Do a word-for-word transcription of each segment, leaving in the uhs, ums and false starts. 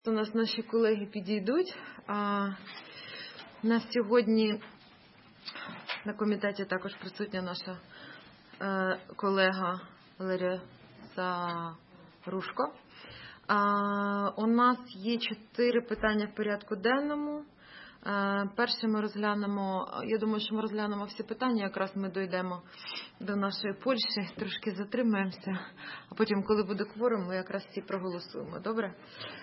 У нас наші колеги підійдуть. А, у нас сьогодні на комітеті також присутня наша е, колега Валерія Сарушко. А, у нас є чотири питання в порядку денному. Е, перше ми розглянемо, я думаю, що ми розглянемо всі питання, якраз ми дійдемо до нашої Польщі, трошки затримаємося, а потім, коли буде кворум, ми якраз всі проголосуємо. Добре?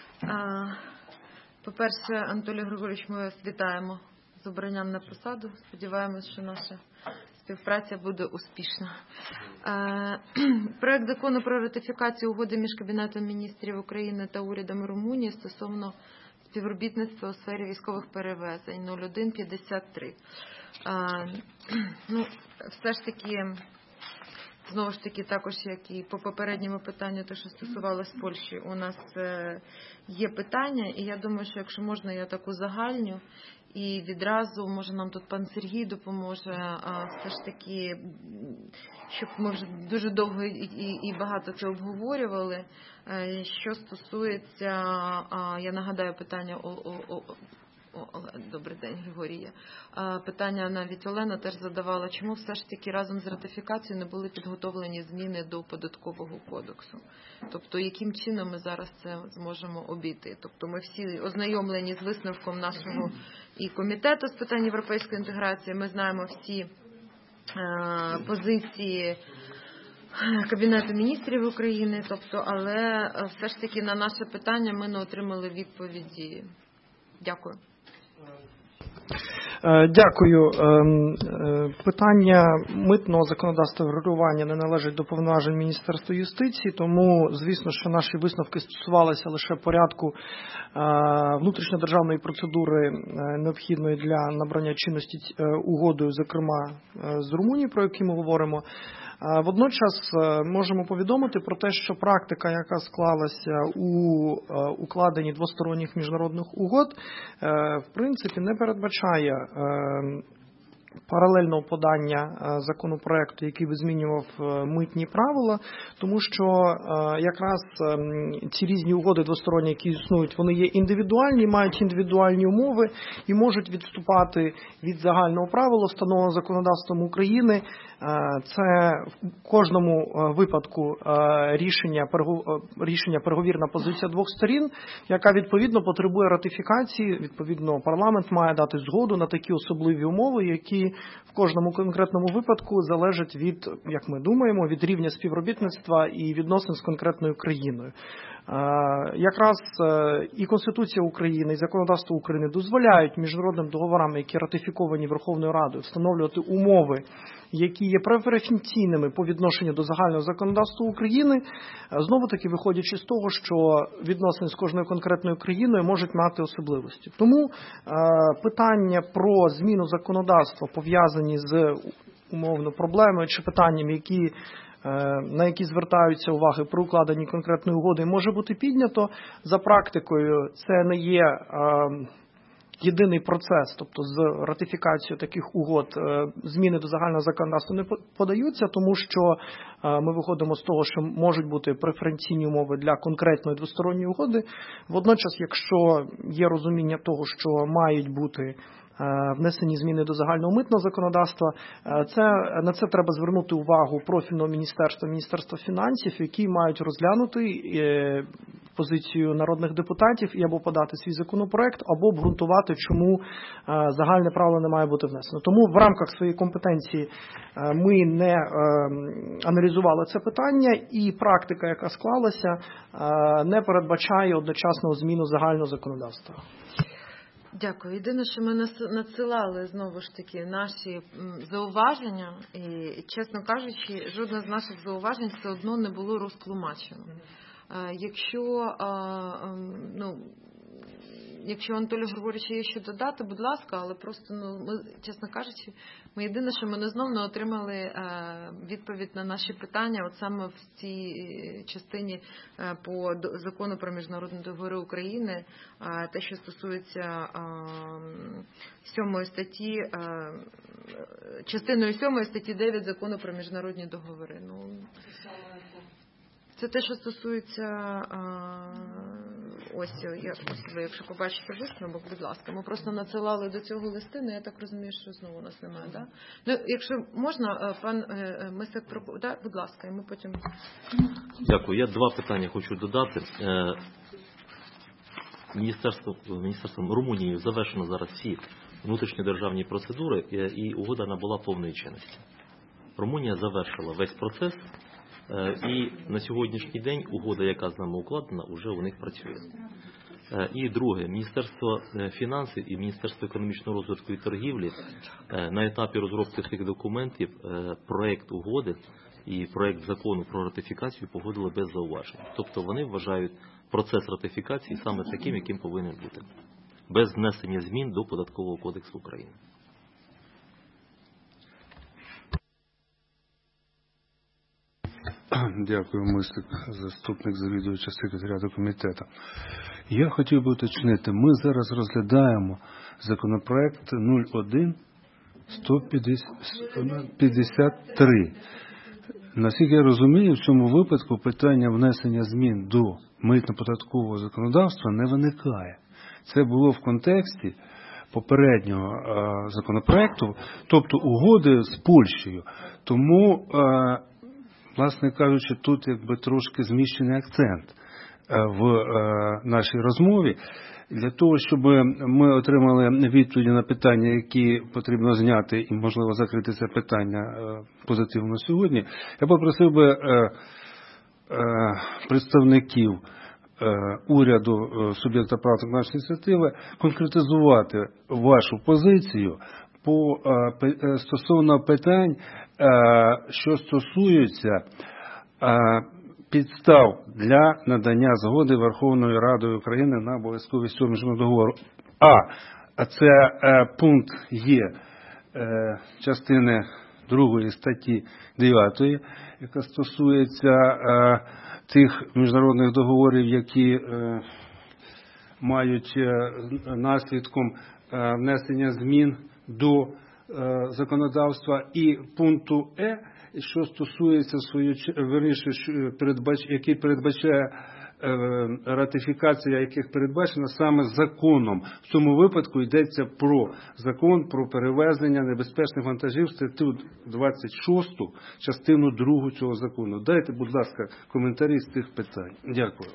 По-перше, Анатолій Григорович, ми вас вітаємо з обранням на посаду. Сподіваємось, що наша співпраця буде успішна. Проект закону про ратифікацію угоди між Кабінетом міністрів України та урядом Румунії стосовно співробітництва у сфері військових перевезень нуль один п'ятдесят три. Ну, все ж таки, знову ж таки, також, як і по попередньому питанню, те, що стосувалося Польщі, у нас є питання, і я думаю, що якщо можна, я таку загальню, і відразу, може, нам тут пан Сергій допоможе, а все ж таки, щоб ми вже дуже довго і, і, і багато це обговорювали, що стосується, я нагадаю питання о, о, о, Добрий день, Григорія. Питання навіть Олена теж задавала, чому все ж таки разом з ратифікацією не були підготовлені зміни до Податкового кодексу. Тобто, яким чином ми зараз це зможемо обійти. Тобто, ми всі ознайомлені з висновком нашого і комітету з питань європейської інтеграції, ми знаємо всі позиції Кабінету міністрів України, тобто, але все ж таки на наше питання ми не отримали відповіді. Дякую. Дякую. Питання митного законодавства врегулювання не належить до повноважень Міністерства юстиції, тому, звісно, що наші висновки стосувалися лише порядку внутрішньодержавної процедури, необхідної для набрання чинності угодою, зокрема з Румунією, про яку ми говоримо. Водночас можемо повідомити про те, що практика, яка склалася у укладенні двосторонніх міжнародних угод, в принципі, не передбачає паралельного подання законопроекту, який би змінював митні правила, тому що якраз ці різні угоди двосторонні, які існують, вони є індивідуальні, мають індивідуальні умови і можуть відступати від загального правила, встановленого законодавством України. Це в кожному випадку рішення, рішення переговірна позиція двох сторін, яка відповідно потребує ратифікації. Відповідно, парламент має дати згоду на такі особливі умови, які в кожному конкретному випадку залежать від, як ми думаємо, від рівня співробітництва і відносин з конкретною країною. Якраз і Конституція України, і законодавство України дозволяють міжнародним договорам, які ратифіковані Верховною Радою, встановлювати умови, які є преференційними по відношенню до загального законодавства України, знову-таки виходячи з того, що відносини з кожною конкретною країною можуть мати особливості. Тому питання про зміну законодавства, пов'язані з умовно проблемою чи питаннями, які на які звертаються уваги при укладенні конкретної угоди, може бути піднято. За практикою це не є єдиний процес, тобто з ратифікацією таких угод зміни до загального законодавства не подаються, тому що ми виходимо з того, що можуть бути преференційні умови для конкретної двосторонньої угоди. Водночас, якщо є розуміння того, що мають бути внесені зміни до загального митного законодавства, це, на це треба звернути увагу профільного міністерства, Міністерства фінансів, які мають розглянути позицію народних депутатів і або подати свій законопроект, або обґрунтувати, чому загальне правило не має бути внесено. Тому в рамках своєї компетенції ми не аналізували це питання, і практика, яка склалася, не передбачає одночасного зміну загального законодавства. Дякую. Єдине, що ми надсилали, знову ж таки, наші зауваження, і, чесно кажучи, жодне з наших зауважень все одно не було розтлумачено. Якщо, ну, якщо Анатолію Григоровичу є що додати, будь ласка, але просто, ну, ми, чесно кажучи, ми єдине, що ми не знову не отримали е, відповідь на наші питання, от саме в цій частині е, по закону про міжнародні договори України, е, те, що стосується е, сьомої статті, е, частиною сьомої статті дев'ять закону про міжнародні договори. Ну, це те, що стосується е, ось, я, ось ви, якщо побачите висновок, будь ласка, ми просто надсилали до цього листи, але я так розумію, що знову у нас немає, да? Ну, якщо можна, пан Мисик, да? Будь ласка, і ми потім... Дякую. Я два питання хочу додати. Міністерством, Міністерством Румунії завершено зараз всі внутрішньодержавні процедури, і угода набула повної чинності. Румунія завершила весь процес, і на сьогоднішній день угода, яка з нами укладена, вже у них працює. І друге, Міністерство фінансів і Міністерство економічного розвитку і торгівлі на етапі розробки цих документів проект угоди і проект закону про ратифікацію погодили без зауважень. Тобто вони вважають процес ратифікації саме таким, яким повинен бути. Без внесення змін до Податкового кодексу України. Дякую, Мисик, заступник завідувача секретаріату комітету. Я хотів би уточнити, ми зараз розглядаємо законопроект нуль один сто п'ятдесят три. Наскільки я розумію, в цьому випадку питання внесення змін до митно-податкового законодавства не виникає. Це було в контексті попереднього а, законопроекту, тобто угоди з Польщею. Тому, а, власне кажучи, тут якби трошки зміщений акцент а, в а, нашій розмові. Для того, щоб ми отримали відповіді на питання, які потрібно зняти і, можливо, закрити це питання позитивно сьогодні, я попросив би представників уряду суб'єкта прав законодавчої ініціативи конкретизувати вашу позицію по, стосовно питань, що стосуються підстав для надання згоди Верховною Радою України на обов'язковість цього міжнародного договору. А, а це е, пункт є е, частини другої статті дев'ятої, яка стосується е, тих міжнародних договорів, які е, мають е, наслідком е, внесення змін до е, законодавства, і пункту Е, що стосується свою верніше, передбач, який передбачає е, ратифікація, яких передбачена саме законом. В цьому випадку йдеться про закон про перевезення небезпечних вантажів, статтю двадцять шість, частину другу цього закону. Дайте, будь ласка, коментарі з цих питань. Дякую.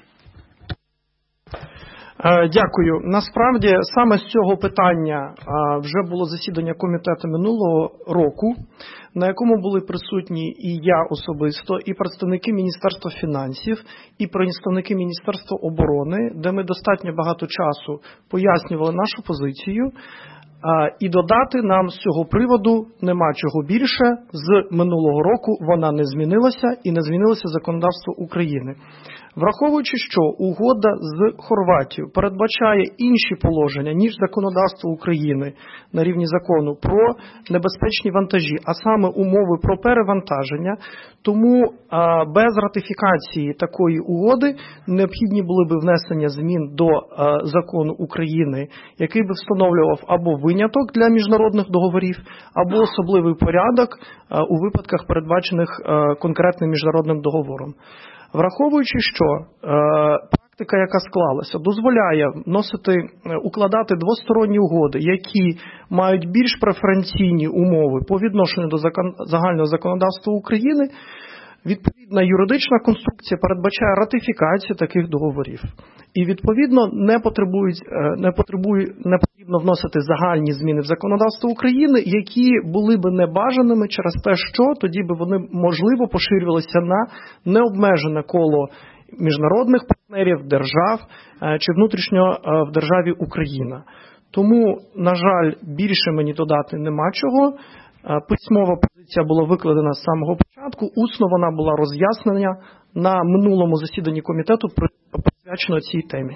Дякую. Насправді, саме з цього питання вже було засідання комітету минулого року, на якому були присутні і я особисто, і представники Міністерства фінансів, і представники Міністерства оборони, де ми достатньо багато часу пояснювали нашу позицію. І додати нам з цього приводу нема чого більше. З минулого року вона не змінилася і не змінилося законодавство України. Враховуючи, що угода з Хорватією передбачає інші положення, ніж законодавство України на рівні закону про небезпечні вантажі, а саме умови про перевантаження, тому а, без ратифікації такої угоди необхідні були б внесення змін до а, закону України, який би встановлював або виняток для міжнародних договорів, або особливий порядок а, у випадках, передбачених а, конкретним міжнародним договором. Враховуючи, що е, практика, яка склалася, дозволяє вносити, укладати двосторонні угоди, які мають більш преференційні умови по відношенню до закон, загального законодавства України, відповідна юридична конструкція передбачає ратифікацію таких договорів. І, відповідно, не, потребують, не, потребує, не потрібно вносити загальні зміни в законодавство України, які були б небажаними через те, що тоді б вони, можливо, поширювалися на необмежене коло міжнародних партнерів, держав чи внутрішньо в державі Україна. Тому, на жаль, більше мені додати нема чого. Письмова позиція була викладена з самого початку, усно вона була роз'яснена на минулому засіданні комітету, присвячено цій темі.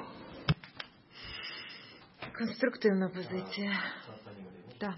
Конструктивна позиція. Так.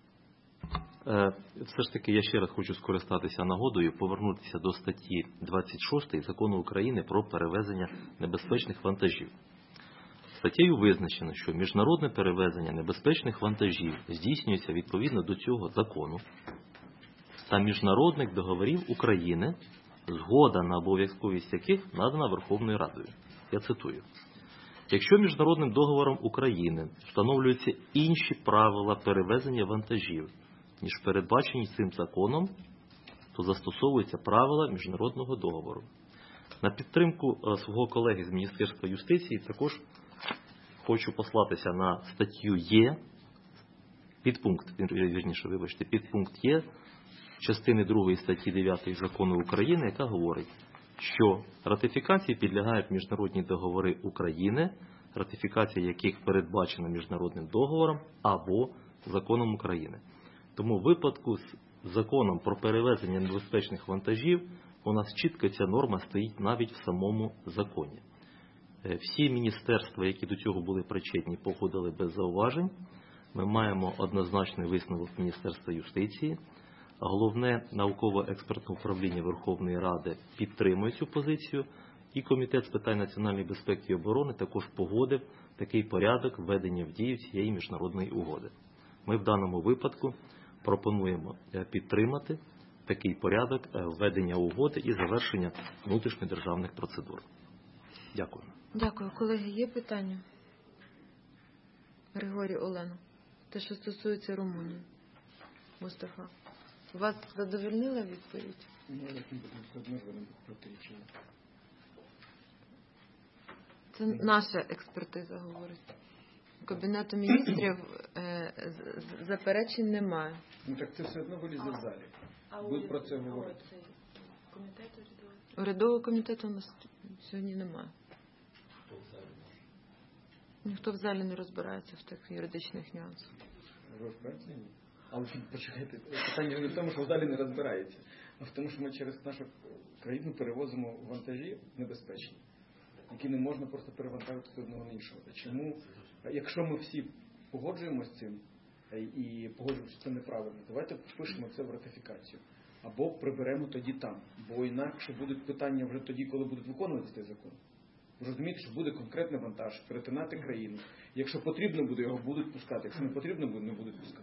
Все ж таки, я ще раз хочу скористатися нагодою, повернутися до статті двадцять шість Закону України про перевезення небезпечних вантажів. Статтею визначено, що міжнародне перевезення небезпечних вантажів здійснюється відповідно до цього закону та міжнародних договорів України, згода на обов'язковість яких надана Верховною Радою. Я цитую. Якщо міжнародним договором України встановлюються інші правила перевезення вантажів, ніж передбачені цим законом, то застосовуються правила міжнародного договору. На підтримку свого колеги з Міністерства юстиції також хочу послатися на статтю Є, підпункт, вірніше, вибачте, підпункт Є частини другої статті дев'ятої Закону України, яка говорить, що ратифікації підлягають міжнародні договори України, ратифікація яких передбачена міжнародним договором або законом України. Тому в випадку з законом про перевезення небезпечних вантажів у нас чітко ця норма стоїть навіть в самому законі. Всі міністерства, які до цього були причетні, погодили без зауважень. Ми маємо однозначний висновок Міністерства юстиції. Головне науково-експертне управління Верховної Ради підтримує цю позицію. І Комітет з питань національної безпеки і оборони також погодив такий порядок введення в дію цієї міжнародної угоди. Ми в даному випадку пропонуємо підтримати такий порядок введення угоди і завершення внутрішньодержавних процедур. Дякую. Дякую. Колеги, є питання? Григорій, Олена. Те, що стосується Румунії. Мустафа. Вас задовольнила відповідь? Ні, я не буду все одно з вами протирічення. Це наша експертиза говорить. Кабінету міністрів е, заперечень немає. Ну так це все одно вилізе в залі. Будуть про це говорити. Урядового комітету у нас сьогодні немає. Ніхто в залі не розбирається в тих юридичних нюансах. Розбирається? Ні. Але почекайте, питання не в тому, що в залі не розбирається, а в тому, що ми через нашу країну перевозимо вантажі небезпечні, які не можна просто перевантажити з одного на іншого. Чому, якщо ми всі погоджуємося з цим і погоджуємося, що це неправильно, давайте впишемо це в ратифікацію. Або приберемо тоді там, бо інакше будуть питання вже тоді, коли будуть виконувати цей закон. Ви розумієте, що буде конкретний вантаж, перетинати країну. Якщо потрібно буде, його будуть пускати. Якщо не потрібно буде, не будуть пускати.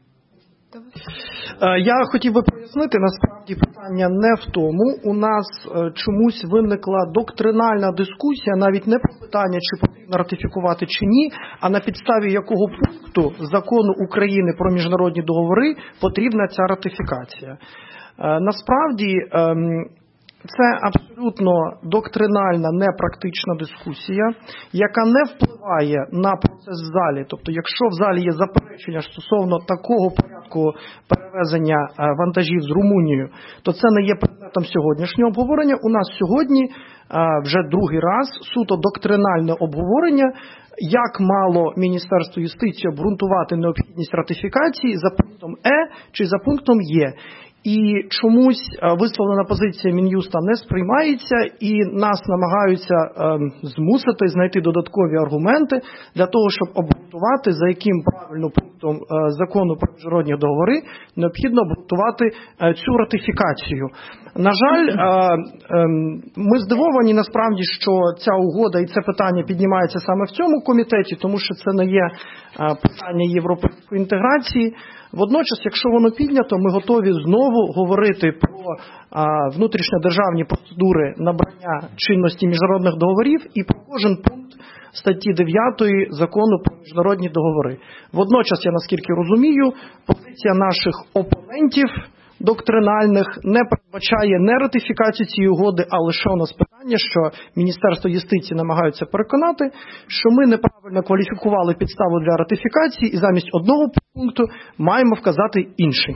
Я хотів би пояснити, насправді питання не в тому. У нас чомусь виникла доктринальна дискусія, навіть не про питання, чи потрібно ратифікувати чи ні, а на підставі якого пункту закону України про міжнародні договори потрібна ця ратифікація. Насправді це абсолютно доктринальна, непрактична дискусія, яка не впливає на процес в залі. Тобто, якщо в залі є заперечення стосовно такого порядку перевезення вантажів з Румунією, то це не є предметом сьогоднішнього обговорення. У нас сьогодні вже другий раз суто доктринальне обговорення, як мало Міністерство юстиції обґрунтувати необхідність ратифікації за пунктом Е чи за пунктом Є. І чомусь висловлена позиція Мін'юста не сприймається, і нас намагаються змусити знайти додаткові аргументи для того, щоб обґрунтувати, за яким правильним пунктом закону про міжнародні договори необхідно обґрунтувати цю ратифікацію. На жаль, ми здивовані насправді, що ця угода і це питання піднімається саме в цьому комітеті, тому що це не є питання європейської інтеграції. Водночас, якщо воно піднято, ми готові знову говорити про а, внутрішньодержавні процедури набрання чинності міжнародних договорів і про кожен пункт статті дев'ятої закону про міжнародні договори. Водночас, я наскільки розумію, позиція наших опонентів доктринальних не передбачає не ратифікацію цієї угоди, а лише у нас питання, що Міністерство юстиції намагаються переконати, що ми неправильно кваліфікували підставу для ратифікації і замість одного пункту маємо вказати інший.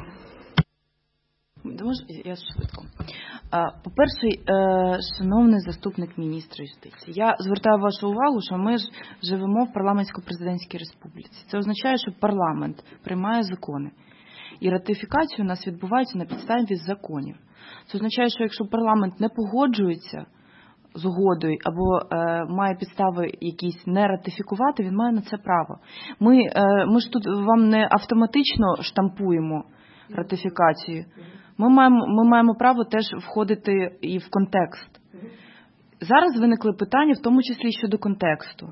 Я швидко. По-перше, шановний заступник міністра юстиції, я звертаю вашу увагу, що ми ж живемо в парламентсько-президентській республіці. Це означає, що парламент приймає закони. І ратифікація у нас відбувається на підставі законів. Це означає, що якщо парламент не погоджується з угодою або е, має підстави якісь не ратифікувати, він має на це право. Ми, е, ми ж тут вам не автоматично штампуємо ратифікацію. Ми маємо, ми маємо право теж входити і в контекст. Зараз виникли питання, в тому числі щодо контексту.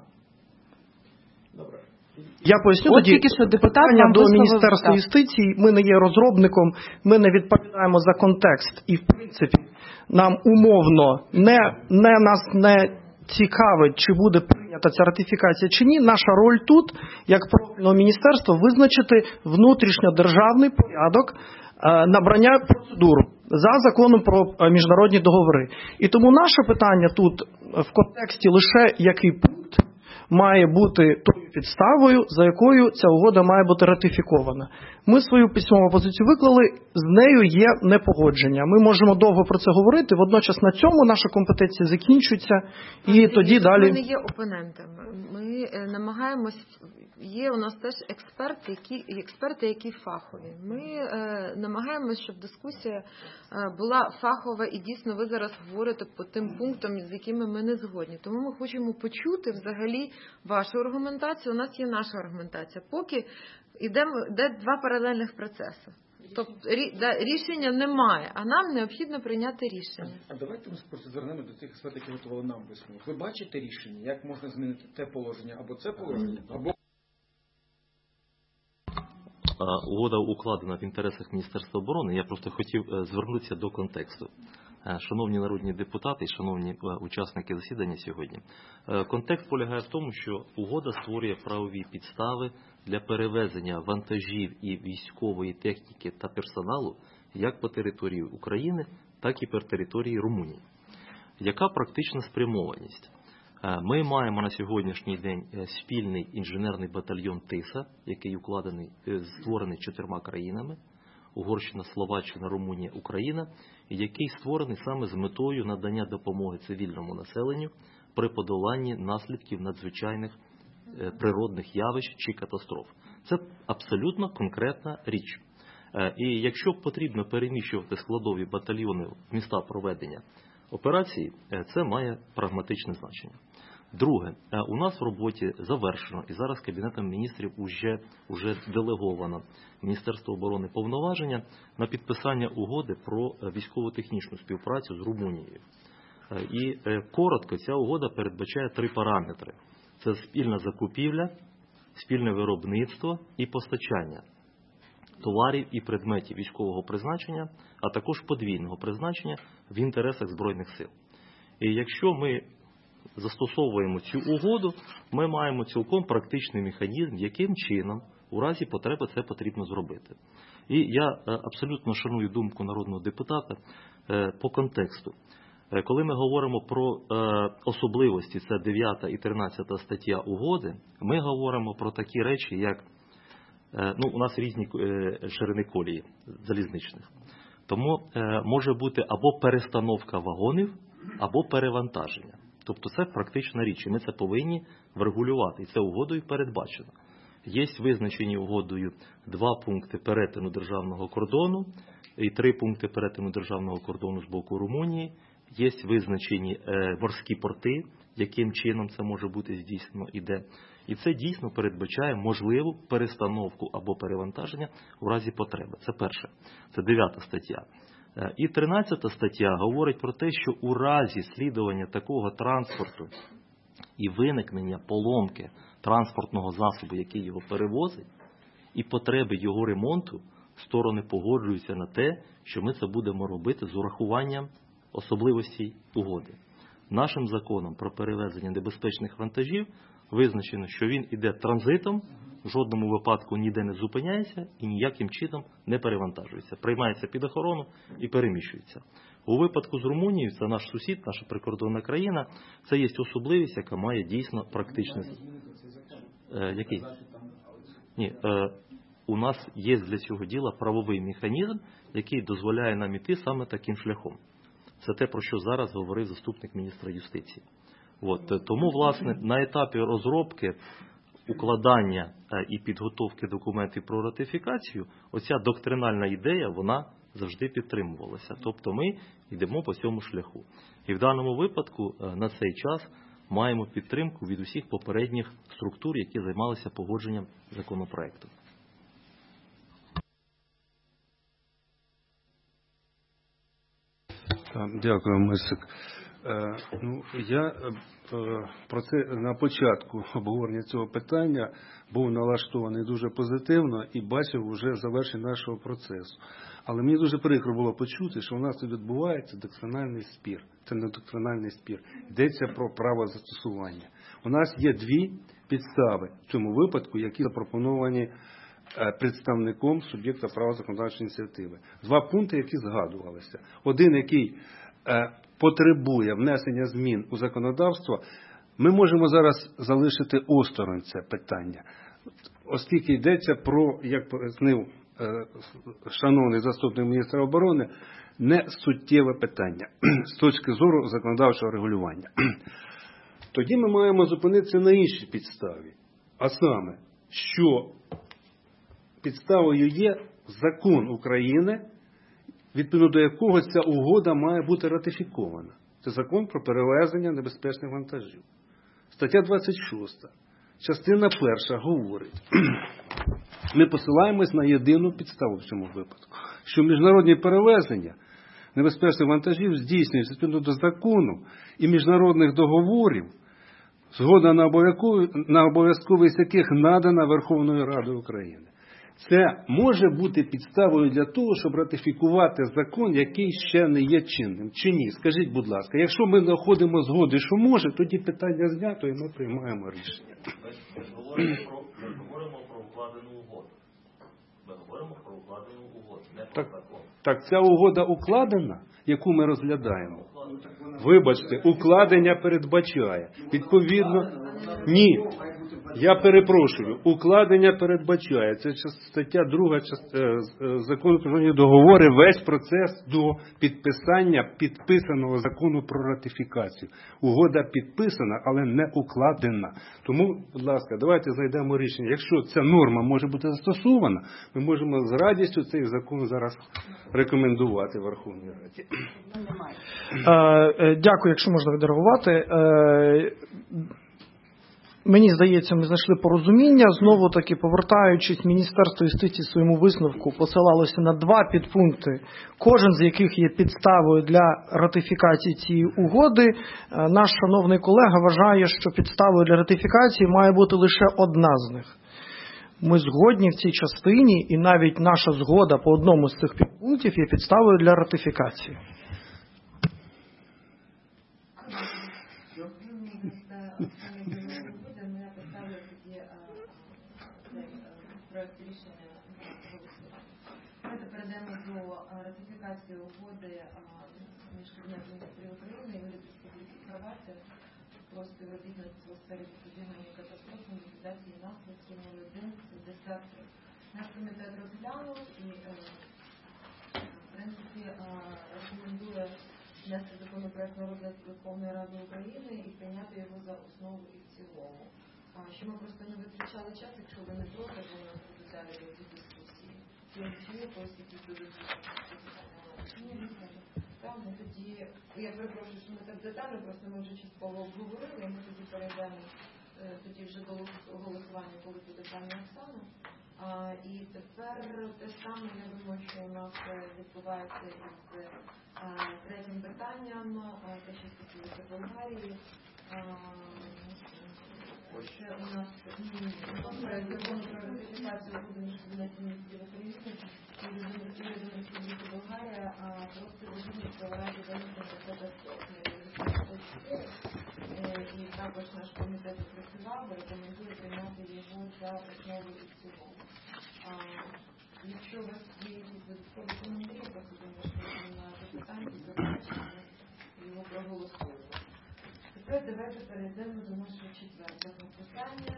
Я поясню От тоді тільки що депутат питання до висловив, Міністерства так. юстиції. Ми не є розробником, ми не відповідаємо за контекст. І, в принципі, нам умовно не, не нас не цікавить, чи буде прийнято прийнята ця ратифікація чи ні, наша роль тут, як профільного міністерства, визначити внутрішньодержавний порядок набрання процедур за законом про міжнародні договори. І тому наше питання тут в контексті лише який пункт має бути тою підставою, за якою ця угода має бути ратифікована. Ми свою письмову позицію виклали, з нею є непогодження. Ми можемо довго про це говорити, водночас на цьому наша компетенція закінчується, і Ми тоді далі... Ми не є опонентами. Ми намагаємось, є у нас теж експерти, які, експерти, які фахові. Ми е, намагаємось, щоб дискусія е, була фахова, і дійсно ви зараз говорите по тим пунктам, з якими ми не згодні. Тому ми хочемо почути взагалі вашу аргументацію, у нас є наша аргументація. Поки йдемо, йде два паралельних процеси. Тобто рішення немає, а нам необхідно прийняти рішення. А давайте ми просто звернемо до цих експертів, які готували нам висновок. Ви бачите рішення, як можна змінити те положення або це положення, або... Угода укладена в інтересах Міністерства оборони. Я просто хотів звернутися до контексту. Шановні народні депутати і шановні учасники засідання сьогодні. Контекст полягає в тому, що угода створює правові підстави для перевезення вантажів і військової техніки та персоналу як по території України, так і по території Румунії. Яка практична спрямованість? Ми маємо на сьогоднішній день спільний інженерний батальйон ТИСА, який укладений, створений чотирма країнами – Угорщина, Словаччина, Румунія, Україна, який створений саме з метою надання допомоги цивільному населенню при подоланні наслідків надзвичайних природних явищ чи катастроф. Це абсолютно конкретна річ. І якщо потрібно переміщувати складові батальйони в міста проведення операції, це має прагматичне значення. Друге, у нас в роботі завершено, і зараз Кабінетом міністрів уже, уже делеговано Міністерство оборони повноваження на підписання угоди про військово-технічну співпрацю з Румунією. І коротко, ця угода передбачає три параметри. Це спільна закупівля, спільне виробництво і постачання товарів і предметів військового призначення, а також подвійного призначення в інтересах Збройних сил. І якщо ми застосовуємо цю угоду, ми маємо цілком практичний механізм, яким чином у разі потреби це потрібно зробити. І я абсолютно шаную думку народного депутата по контексту. Коли ми говоримо про особливості, це дев'ята і тринадцята стаття угоди, ми говоримо про такі речі, як, ну, у нас різні ширини колії залізничних. Тому може бути або перестановка вагонів, або перевантаження. Тобто це практична річ, і ми це повинні врегулювати, і це угодою передбачено. Є визначені угодою два пункти перетину державного кордону і три пункти перетину державного кордону з боку Румунії. Є визначені е, морські порти, яким чином це може бути здійснено і де. І це дійсно передбачає можливу перестановку або перевантаження у разі потреби. Це перше. Це дев'ята стаття. І тринадцята стаття говорить про те, що у разі слідування такого транспорту і виникнення поломки транспортного засобу, який його перевозить, і потреби його ремонту, сторони погоджуються на те, що ми це будемо робити з урахуванням особливостей угоди. Нашим законом про перевезення небезпечних вантажів визначено, що він іде транзитом, в жодному випадку ніде не зупиняється і ніяким чином не перевантажується. Приймається під охорону і переміщується. У випадку з Румунією, це наш сусід, наша прикордонна країна, це є особливість, яка має дійсно практичне... Е, який? Ні, е, у нас є для цього діла правовий механізм, який дозволяє нам іти саме таким шляхом. Це те, про що зараз говорив заступник міністра юстиції. От, тому, власне, на етапі розробки, укладання і підготовки документів про ратифікацію, оця доктринальна ідея, вона завжди підтримувалася. Тобто ми йдемо по цьому шляху. І в даному випадку на цей час маємо підтримку від усіх попередніх структур, які займалися погодженням законопроекту. Дякую, Мисик. Е, ну, я е, про це на початку обговорення цього питання був налаштований дуже позитивно і бачив вже завершення нашого процесу. Але мені дуже прикро було почути, що у нас тут відбувається доктринальний спір. Це не доктринальний спір. Йдеться про право застосування. У нас є дві підстави в цьому випадку, які запропоновані представником суб'єкта права законодавчої ініціативи. Два пункти, які згадувалися. Один, який потребує внесення змін у законодавство, ми можемо зараз залишити осторонь це питання, оскільки йдеться про, як пояснив шановний заступник міністра оборони, не суттєве питання з точки зору законодавчого регулювання. Тоді ми маємо зупинитися на іншій підставі, а саме, що підставою є закон України, відповідно до якого ця угода має бути ратифікована. Це закон про перевезення небезпечних вантажів. Стаття двадцять шоста, частина перша говорить, ми посилаємось на єдину підставу в цьому випадку, що міжнародні перевезення небезпечних вантажів здійснюються відповідно до закону і міжнародних договорів, згода на обов'язковість яких надана Верховною Радою України. Це може бути підставою для того, щоб ратифікувати закон, який ще не є чинним. Чи ні? Скажіть, будь ласка, якщо ми знаходимо згоди, що може, тоді питання знято і ми приймаємо рішення. Ми ж говоримо про, ми говоримо про укладену угоду. Ми говоримо про укладену угоду, не про так, закон. Так ця угода укладена, яку ми розглядаємо? Вибачте, укладення передбачає. Відповідно, ні. Я перепрошую, укладення передбачає. Це стаття друга закону про міжнародні договори, весь процес до підписання підписаного закону про ратифікацію. Угода підписана, але не укладена. Тому, будь ласка, давайте знайдемо рішення. Якщо ця норма може бути застосована, ми можемо з радістю цей закон зараз рекомендувати Верховній Раді. Дякую, якщо можна відреагувати. Мені здається, ми знайшли порозуміння. Знову таки, повертаючись, Міністерство юстиції в своєму висновку посилалося на два підпункти, кожен з яких є підставою для ратифікації цієї угоди. Наш шановний колега вважає, що підставою для ратифікації має бути лише одна з них. Ми згодні в цій частині, і навіть наша згода по одному з цих підпунктів є підставою для ратифікації. Ратифікації угоди між Кабінетом міністрів України і Урядом Республіки Хорватія про співробітництво у сфері запобігання катастрофам, ліквідації наслідків нуль один сімдесят три. Наш комітет розглянув і, в принципі, рекомендує внести законопроект на розгляд Верховної Ради України і прийняти його за основу і в цілому. Що ми просто не витрачали час, якщо ви не проти, бо у нас будуть далі ці дискусії. Чи є якось якісь додаткові? Так, ми тоді, я перепрошую, що ми так детально, просто ми вже частково обговорили, ми тоді перейдемо тоді вже до голосування, коли буде пані Оксана. А, і тепер те саме, я думаю, що у нас відбувається із а, третім питанням, а, те, що стосується Болгарії. Ще у нас проект закону про ратифікацію угоди між Кабінетом міністрів України і Урядом Республіки Болгарія про співробітництво в разі виникнення катастроф. І також наш комітет опрацював, рекомендує приймати його за основу і в цілому. Якщо у вас є якісь додаткові коментарі, просто думаю, що на запитання, то ми його проголосуємо. Тепер давайте перейдемо до нашого четвертого питання.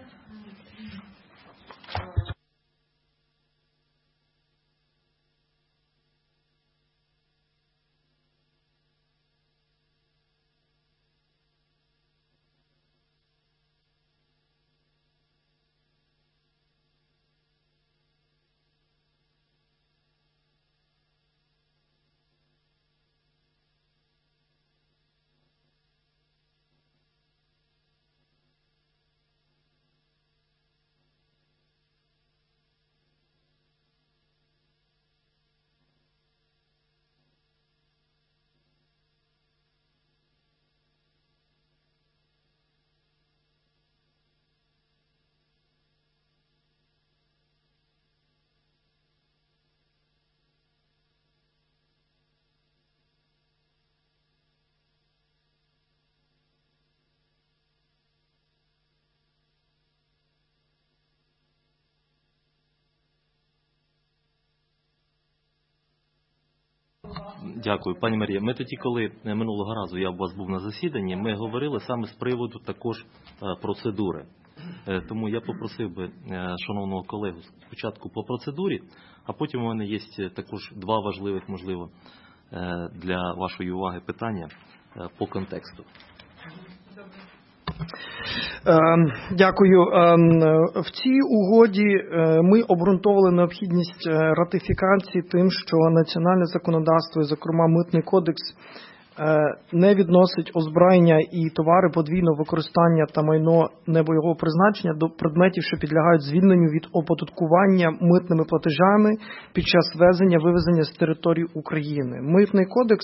Дякую, пані Марія. Ми тоді, коли минулого разу я у вас був на засіданні, ми говорили саме з приводу також процедури. Тому я попросив би шановного колегу спочатку по процедурі, а потім у мене є також два важливих, можливо, для вашої уваги питання по контексту. Дякую. В цій угоді ми обґрунтовували необхідність ратифікації тим, що національне законодавство, зокрема Митний кодекс, не відносить озброєння і товари подвійного використання та майно небойового призначення до предметів, що підлягають звільненню від оподаткування митними платежами під час ввезення, вивезення з території України. Митний кодекс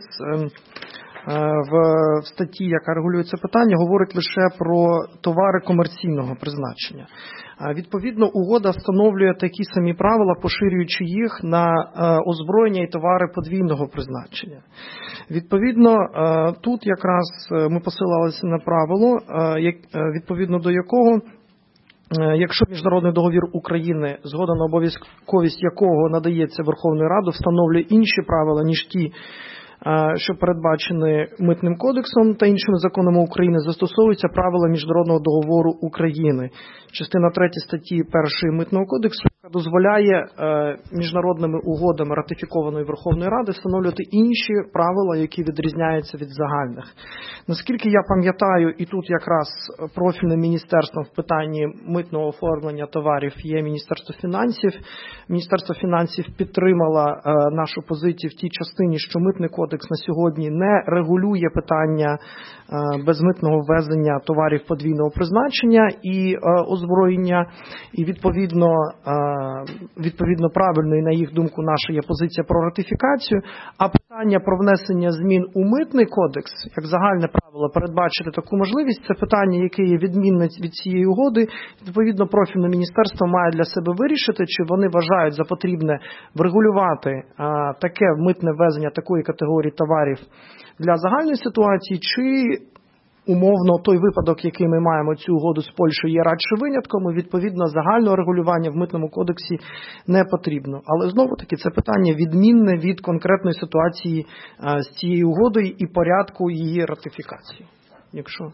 в статті, яка регулює це питання, говорить лише про товари комерційного призначення. Відповідно, угода встановлює такі самі правила, поширюючи їх на озброєння і товари подвійного призначення. Відповідно, тут якраз ми посилалися на правило, відповідно до якого, якщо міжнародний договір України, згода на обов'язковість якого надається Верховною Радою, встановлює інші правила, ніж ті, що передбачені Митним кодексом та іншими законами України, застосовуються правила Міжнародного договору України. Частина третя статті першої Митного кодексу, яка дозволяє міжнародними угодами ратифікованої Верховної Ради встановлювати інші правила, які відрізняються від загальних. Наскільки я пам'ятаю, і тут якраз профільним міністерством в питанні митного оформлення товарів є Міністерство фінансів. Міністерство фінансів підтримало нашу позицію в тій частині, що Митний кодекс на сьогодні не регулює питання безмитного ввезення товарів подвійного призначення і озброєння, і відповідно, відповідно правильною, на їх думку, наша є позиція про ратифікацію, а питання про внесення змін у Митний кодекс, як загальне правило, передбачити таку можливість, це питання, яке є відмінне від цієї угоди. Відповідно, профільне міністерство має для себе вирішити, чи вони вважають за потрібне врегулювати а, таке митне ввезення такої категорії товарів для загальної ситуації, чи умовно той випадок, який ми маємо цю угоду з Польщею, є радше винятком, і відповідно загального регулювання в Митному кодексі не потрібно. Але знову-таки це питання відмінне від конкретної ситуації а, з цією угодою і порядку її ратифікації. Якщо...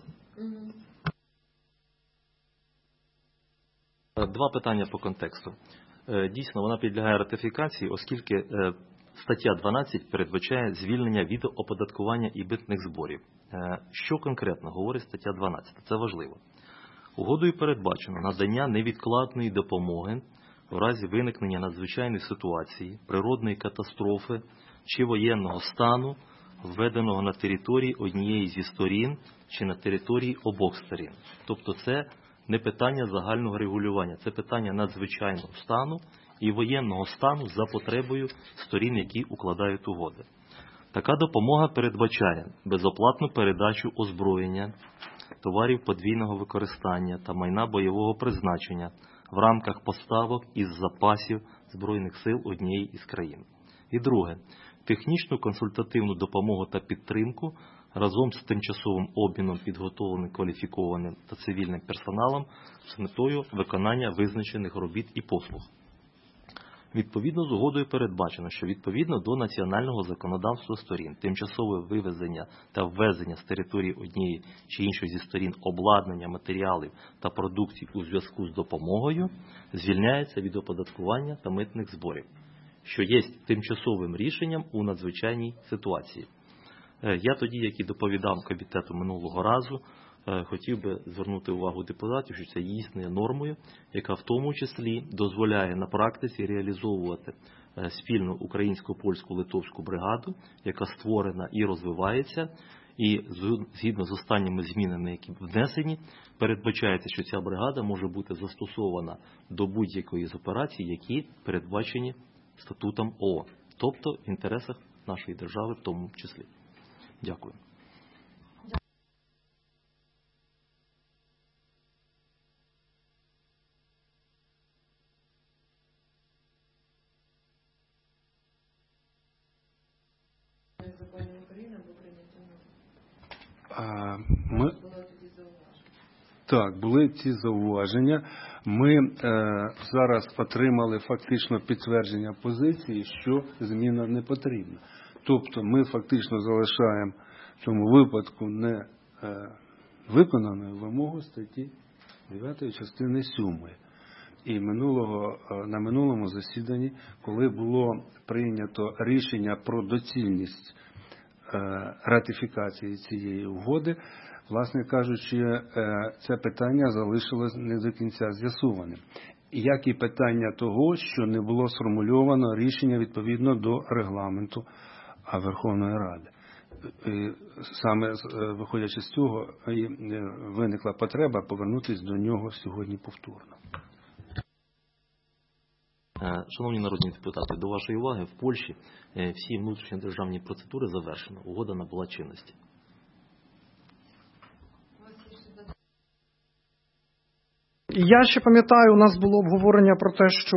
Два питання по контексту. Дійсно, вона підлягає ратифікації, оскільки стаття дванадцять передбачає звільнення від оподаткування і митних зборів. Що конкретно говорить стаття дванадцять? Це важливо. Угодою передбачено надання невідкладної допомоги в разі виникнення надзвичайної ситуації, природної катастрофи чи воєнного стану, введеного на території однієї зі сторін чи на території обох сторін. Тобто це не питання загального регулювання, це питання надзвичайного стану і воєнного стану за потребою сторін, які укладають угоди. Така допомога передбачає безоплатну передачу озброєння, товарів подвійного використання та майна бойового призначення в рамках поставок із запасів Збройних сил однієї із країн. І друге, технічну консультативну допомогу та підтримку разом з тимчасовим обміном підготовленим кваліфікованим та цивільним персоналом з метою виконання визначених робіт і послуг. Відповідно з угодою передбачено, що відповідно до національного законодавства сторін тимчасове вивезення та ввезення з території однієї чи іншої зі сторін обладнання, матеріалів та продуктів у зв'язку з допомогою звільняється від оподаткування та митних зборів, що є тимчасовим рішенням у надзвичайній ситуації. Я тоді, як і доповідав комітету минулого разу, хотів би звернути увагу депутатів, що це є нормою, яка в тому числі дозволяє на практиці реалізовувати спільну українсько-польсько-литовську бригаду, яка створена і розвивається, і згідно з останніми змінами, які внесені, передбачається, що ця бригада може бути застосована до будь-якої з операцій, які передбачені статутом ООН, тобто в інтересах нашої держави в тому числі. Дякую. А, ми... Так, були ці зауваження. Ми е, зараз отримали фактично підтвердження позиції, що зміна не потрібна. Тобто ми фактично залишаємо в цьому випадку не виконаною вимогу статті дев'ятої частини сьомої. І минулого, на минулому засіданні, коли було прийнято рішення про доцільність ратифікації цієї угоди, власне кажучи, це питання залишилось не до кінця з'ясованим. Як і питання того, що не було сформульовано рішення відповідно до регламенту Верховної Ради. І саме виходячи з цього, і виникла потреба повернутися до нього сьогодні повторно. Шановні народні депутати, до вашої уваги, в Польщі всі внутрішні державні процедури завершено, угода набула чинності. Я ще пам'ятаю, у нас було обговорення про те, що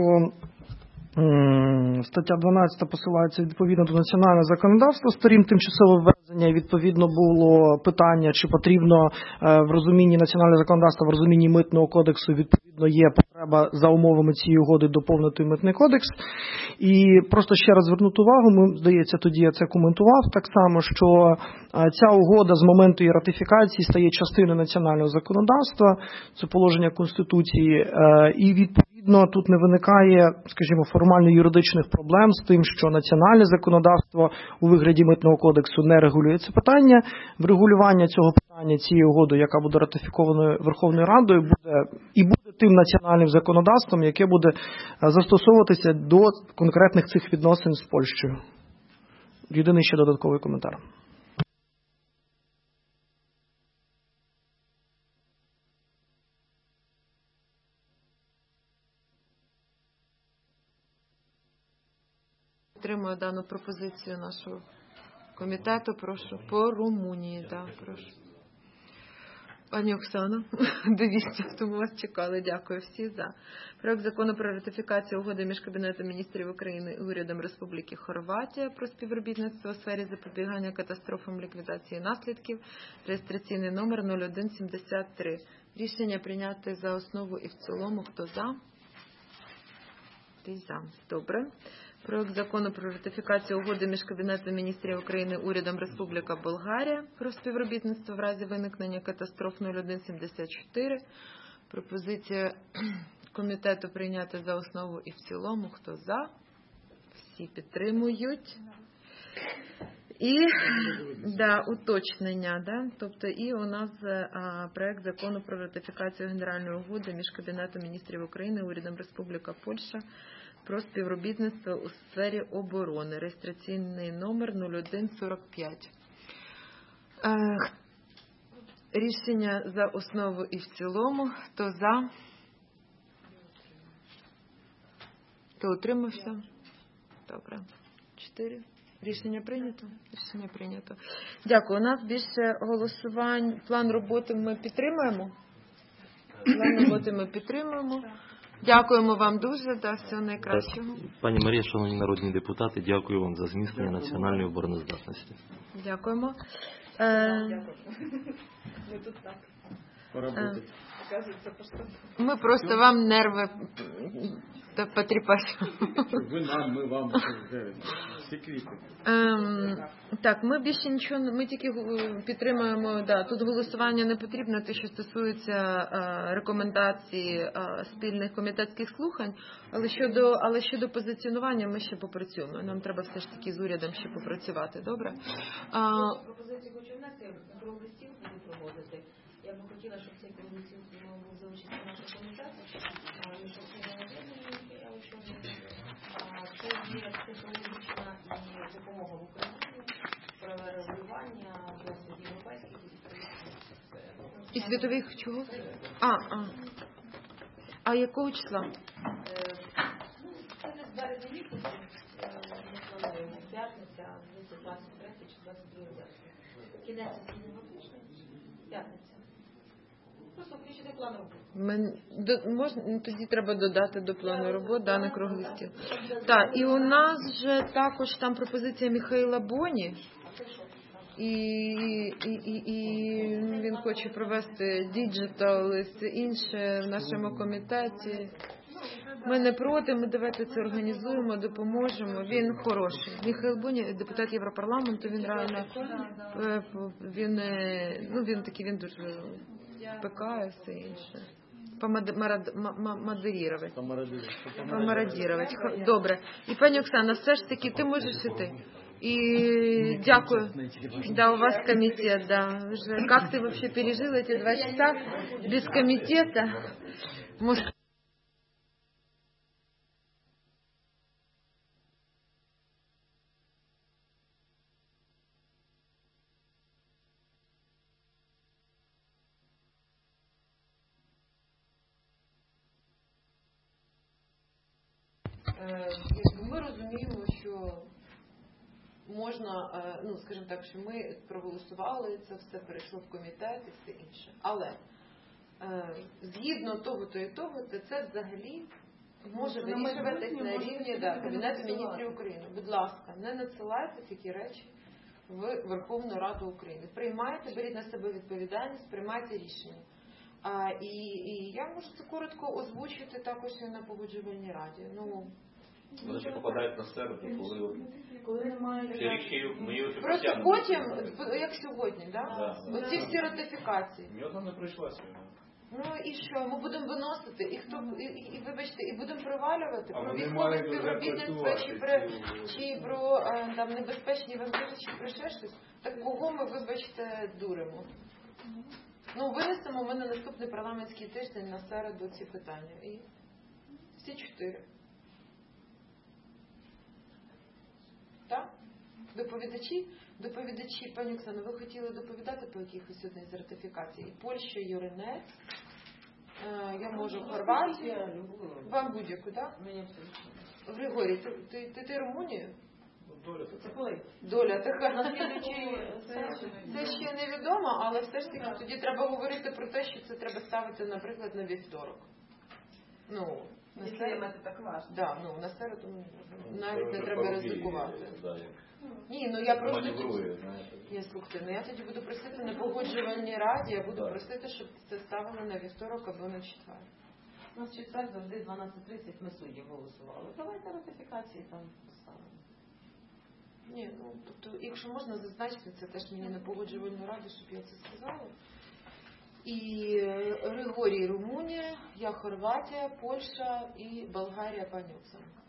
стаття дванадцята посилається відповідно до національного законодавства сторін тимчасового ввезення. Відповідно було питання, чи потрібно в розумінні національного законодавства, в розумінні митного кодексу, відповідно є потреба за умовами цієї угоди доповнити митний кодекс. І просто ще раз звернути увагу, ми, здається, тоді я це коментував так само, що ця угода з моменту її ратифікації стає частиною національного законодавства, це положення Конституції, і відповідно тут не виникає, скажімо, формально-юридичних проблем з тим, що національне законодавство у вигляді митного кодексу не регулює це питання. Врегулювання цього питання цієї угоди, яка буде ратифікованою Верховною Радою, буде і буде тим національним законодавством, яке буде застосовуватися до конкретних цих відносин з Польщею. Єдиний ще додатковий коментар. Підтримую дану пропозицію нашого комітету. Прошу. По Румунії, так, прошу. Пані Оксано, дивіться, тому вас чекали. Дякую всі за. Проект закону про ратифікацію угоди між Кабінетом міністрів України і Урядом Республіки Хорватія про співробітництво у сфері запобігання катастрофам, ліквідації наслідків. Реєстраційний номер нуль один сімдесят три. Рішення прийняти за основу і в цілому. Хто за? Ти за. Добре. Проект закону про ратифікацію угоди між Кабінетом міністрів України і Урядом Республіка Болгарія про співробітництво в разі виникнення катастроф нуль один сімдесят чотири. Пропозиція комітету прийняти за основу і в цілому. Хто за? Всі підтримують. І да, уточнення, да? Тобто і у нас а, проект закону про ратифікацію Генеральної угоди між Кабінетом міністрів України і Урядом Республіка Польща про співробітництво у сфері оборони. Реєстраційний номер нуль один сорок п'ять. Е, рішення за основу і в цілому. Хто за? Хто утримався? Добре. Чотири. Рішення прийнято? Рішення прийнято. Дякую. У нас більше голосувань. План роботи ми підтримуємо? План роботи ми підтримуємо. Дякуємо вам дуже, та всього найкращого. Пані Марія, шановні народні депутати, дякую вам за зміцнення національної обороноздатності. Дякуємо. Е... Ми тут так. Поработати. Ми просто вам нерви потріпаємо. Ви нам, ми вам. Всі квіти. Ем, так, ми більше нічого, ми тільки підтримуємо, да, тут голосування не потрібно, те, що стосується е, рекомендацій е, спільних комітетських слухань, але щодо, але щодо позиціонування ми ще попрацюємо. Нам треба все ж таки з урядом ще попрацювати, добре? А, пропозицію хочу внести, круглий стіл буду проводити. Я б хотіла, щоб цей круглий стіл був за участю нашого комітету. Це є психологічна і допомога в Україні, перерегулювання досвід європейських і світових чого? А, а. А якого числа? Це не березня місяця, ми плануємо, п'ятниця, двадцять третє чи двадцять друге вересня. Кінець сесійного тижня, п'ятниця. Просто включити план роботи. Мен, до, можна, тоді треба додати до плану роботи даний круглий стіл. Так, і у нас же також там пропозиція Михайла Боні. І, і, і, і він хоче провести діджитал і все інше в нашому комітеті. Ми не проти, ми давайте це організуємо, допоможемо. Він хороший. Михайло Буня, депутат Європарламенту, він реально, е, він, е, ну, він такий, він дуже пекає, все інше. Помодерувати. Помародірувати. Добре. І пані Оксана, все ж таки, ти можеш іти. И дякую. Да, у вас комитет, да. Как ты вообще пережил эти два часа без комитета? Может... Ми розуміємо, що можна, ну, скажімо так, що ми проголосували, це все перейшло в комітет і все інше. Але згідно того-то і того-то, це взагалі може вирішуватись на рівні да, Кабінету міністрів України. Будь ласка, не надсилайте такі речі в Верховну Раду України. Приймайте, беріть на себе відповідальність, приймайте рішення. А, і, і я можу це коротко озвучити також і на Погоджувальній раді. Ну, вони ще попадають на середу, коли, коли немає... Просто потім, як сьогодні, да? Да. Оці всі ратифікації. Мьодом не прийшла сьогодні. Ну і що, ми будемо виносити, і хто і, і вибачте, і будемо провалювати А про вони військове мають співробітництво чи про чи про там небезпечні вантажі, чи про ще щось. Так кого ми, вибачте, дуримо? Ну, винесемо ми на наступний парламентський тиждень на середу ці питання. І всі чотири. Так? Доповідачі? Доповідачі, пані Оксано, ви хотіли доповідати по якихось одній з ратифікацій? Польща, Юринець, е, я можу Хорватія, вам будь-яку, так? Григорій, ти, ти, ти, ти Румунію? Доля Це коли? Доля така. Це ще невідомо, але все ж таки тоді треба говорити про те, що це треба ставити, наприклад, на вівторок. Ну, на середу. Так важко. Да, ну, на середу навіть не треба ризикувати. Ні, ну я просто... Ні, слухайте, ну я тоді буду просити на Погоджувальній раді, я буду просити, щоб це ставили на вівторок або на четвер. У нас четвер завжди дванадцять тридцять ми судді голосували. Давайте ратифікації там поставимо. Ні, ну, тобто, якщо можна зазначити, це теж мені на Погоджувальну раду, щоб я це сказала. І Григорій Румунія, я Хорватія, Польща і Болгарія, пані Оксана.